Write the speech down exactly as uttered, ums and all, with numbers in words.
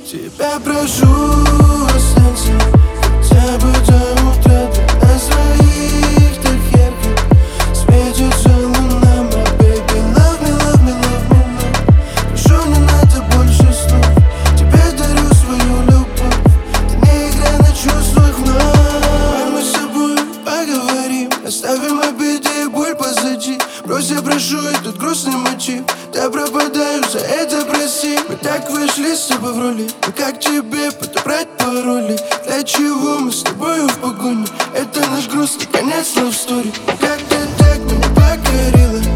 Тебя прошу, останься хотя бы до утра. Ты на своих так ярко светится луна. My baby, love me, love me, love me, love. Прошу, не надо больше слов. Тебе дарю свою любовь. Ты не играй на чувствах вновь. Давай мы с собой поговорим, оставим обиды и боль позади. Брось, я прошу этот грустный мотив. Я пропадаю, за это прости. Мы так вышли с тобой в роли. Но как тебе подобрать пароли? Для чего мы с тобою в погоне? Это наш грустный конец love story. Как ты так меня покорила?